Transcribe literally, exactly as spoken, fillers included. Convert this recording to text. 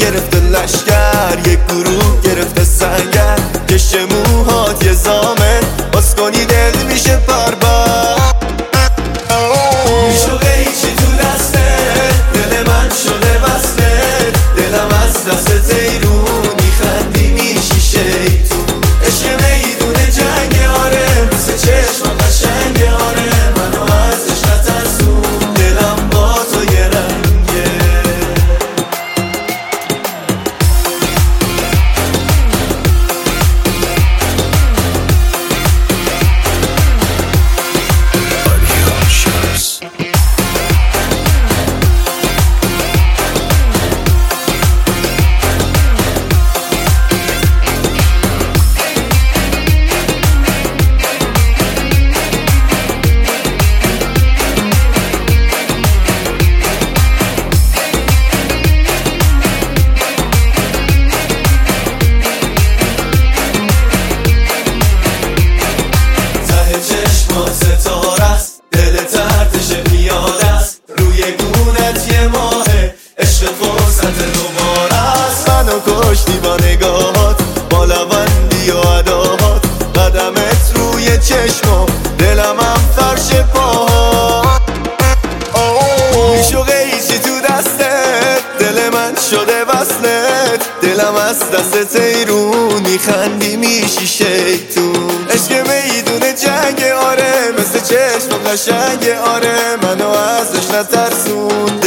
گرفته لشگر، یک گروه گرفته سنگر. کش موهات یه زامن، باز کنی دل میشه پربر. میشوقه هیچی تو دسته، دل من شده بسته. دلم از دست تیرون میخندی میشی شیطون. عشق میدون جنگ آره، مثل چشم قشنگ آره. منو ازش نترسون، دلم با تو یه رنگه. دل ترتش میاد است، روی گونت یه ماهه. عشق فرصت دوباره است. منو کشتی با نگاهات، با لبندی و اداهات. قدمت روی چشم، دلم هم فرش پاهات. میشوقه هیچی تو دستت، دل من شده وصلت. دلم از دست تیرون میخندی میشی شیطون. عشق میدونه جنگ آره، مثل چشم قشنگ آره. منو ازش نترسون،